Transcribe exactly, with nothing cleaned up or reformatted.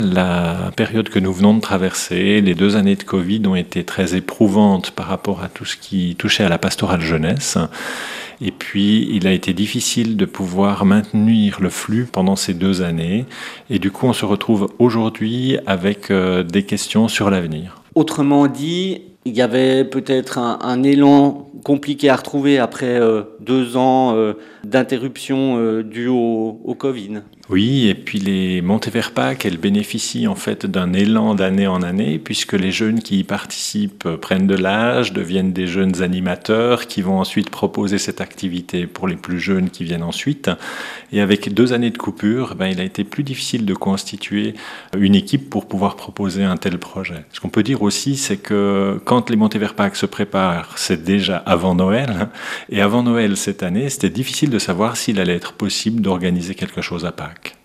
la période que nous venons de traverser, les deux années de Covid ont été très éprouvantes par rapport à tout ce qui touchait à la pastorale jeunesse. Et puis, il a été difficile de pouvoir maintenir le flux pendant ces deux années. Et du coup, on se retrouve aujourd'hui avec euh, des questions sur l'avenir. Autrement dit, il y avait peut-être un, un élan compliqué à retrouver après euh, deux ans euh, d'interruption euh, due au, au Covid. Oui, et puis les montées vers Pâques, elles bénéficient en fait d'un élan d'année en année, puisque les jeunes qui y participent prennent de l'âge, deviennent des jeunes animateurs qui vont ensuite proposer cette activité pour les plus jeunes qui viennent ensuite. Et avec deux années de coupure, ben, il a été plus difficile de constituer une équipe pour pouvoir proposer un tel projet. Ce qu'on peut dire aussi, c'est que quand les montées vers Pâques se préparent, c'est déjà avant Noël. Et avant Noël cette année, c'était difficile de savoir s'il allait être possible d'organiser quelque chose à Pâques.